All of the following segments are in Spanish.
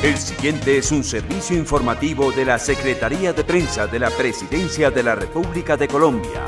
El siguiente es un servicio informativo de la Secretaría de Prensa de la Presidencia de la República de Colombia.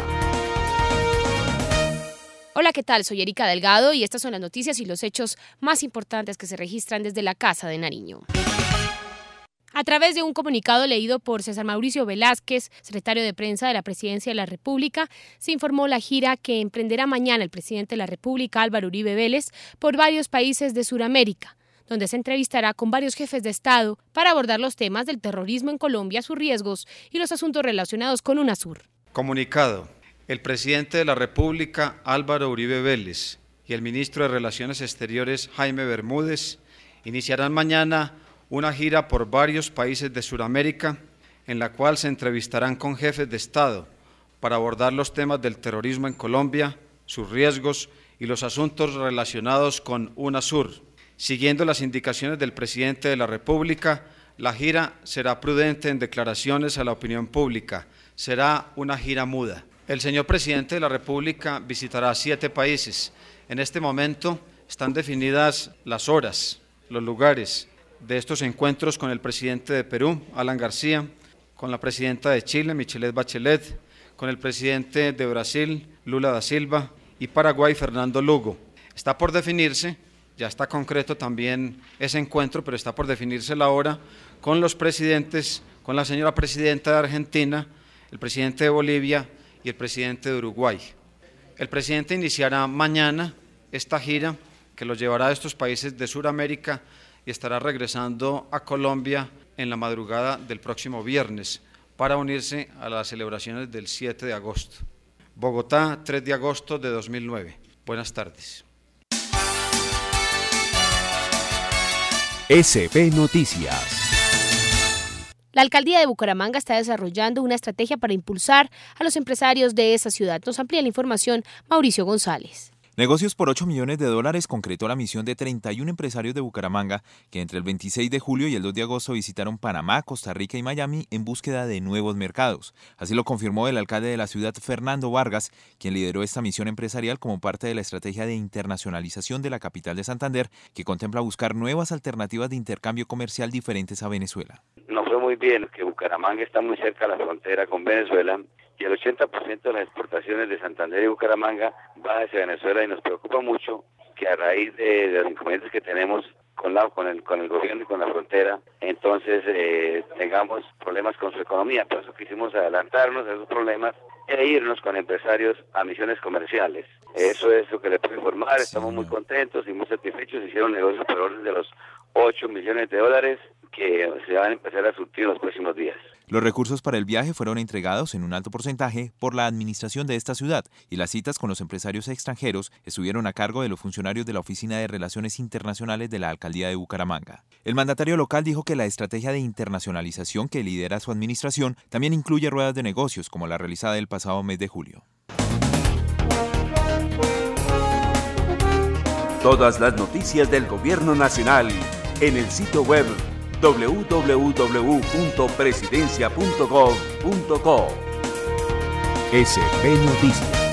Hola, ¿qué tal? Soy Erika Delgado y estas son las noticias y los hechos más importantes que se registran desde la Casa de Nariño. A través de un comunicado leído por César Mauricio Velázquez, secretario de Prensa de la Presidencia de la República, se informó la gira que emprenderá mañana el presidente de la República, Álvaro Uribe Vélez, por varios países de Sudamérica, donde se entrevistará con varios jefes de Estado para abordar los temas del terrorismo en Colombia, sus riesgos y los asuntos relacionados con UNASUR. Comunicado. El presidente de la República, Álvaro Uribe Vélez, y el ministro de Relaciones Exteriores, Jaime Bermúdez, iniciarán mañana una gira por varios países de Sudamérica, en la cual se entrevistarán con jefes de Estado para abordar los temas del terrorismo en Colombia, sus riesgos y los asuntos relacionados con UNASUR. Siguiendo las indicaciones del presidente de la República, la gira será prudente en declaraciones a la opinión pública, será una gira muda. El señor presidente de la República visitará 7 países. En este momento están definidas las horas, los lugares de estos encuentros con el presidente de Perú, Alan García, con la presidenta de Chile, Michelle Bachelet, con el presidente de Brasil, Lula da Silva, y Paraguay, Fernando Lugo. Está por definirse, ya está concreto también ese encuentro, pero está por definirse la hora con los presidentes, con la señora presidenta de Argentina, el presidente de Bolivia y el presidente de Uruguay. El presidente iniciará mañana esta gira que los llevará a estos países de Sudamérica y estará regresando a Colombia en la madrugada del próximo viernes para unirse a las celebraciones del 7 de agosto. Bogotá, 3 de agosto de 2009. Buenas tardes. SP Noticias. La alcaldía de Bucaramanga está desarrollando una estrategia para impulsar a los empresarios de esa ciudad. Nos amplía la información Mauricio González. Negocios por $8 millones concretó la misión de 31 empresarios de Bucaramanga que entre el 26 de julio y el 2 de agosto visitaron Panamá, Costa Rica y Miami en búsqueda de nuevos mercados. Así lo confirmó el alcalde de la ciudad, Fernando Vargas, quien lideró esta misión empresarial como parte de la estrategia de internacionalización de la capital de Santander, que contempla buscar nuevas alternativas de intercambio comercial diferentes a Venezuela. Nos fue muy bien que Bucaramanga está muy cerca de la frontera con Venezuela y el 80% de las exportaciones de Santander y Bucaramanga va hacia Venezuela y nos preocupa mucho que a raíz de los inconvenientes que tenemos con el gobierno y con la frontera, entonces tengamos problemas con su economía. Por eso quisimos adelantarnos a esos problemas e irnos con empresarios a misiones comerciales. Eso es lo que les puedo informar. Estamos muy contentos y muy satisfechos. Hicieron negocios por orden de los $8 millones que se van a empezar a surtir en los próximos días. Los recursos para el viaje fueron entregados en un alto porcentaje por la administración de esta ciudad y las citas con los empresarios extranjeros estuvieron a cargo de los funcionarios de la Oficina de Relaciones Internacionales de la Alcaldía de Bucaramanga. El mandatario local dijo que la estrategia de internacionalización que lidera su administración también incluye ruedas de negocios como la realizada el pasado mes de julio. Todas las noticias del Gobierno Nacional en el sitio web www.presidencia.gov.co. SP Noticias.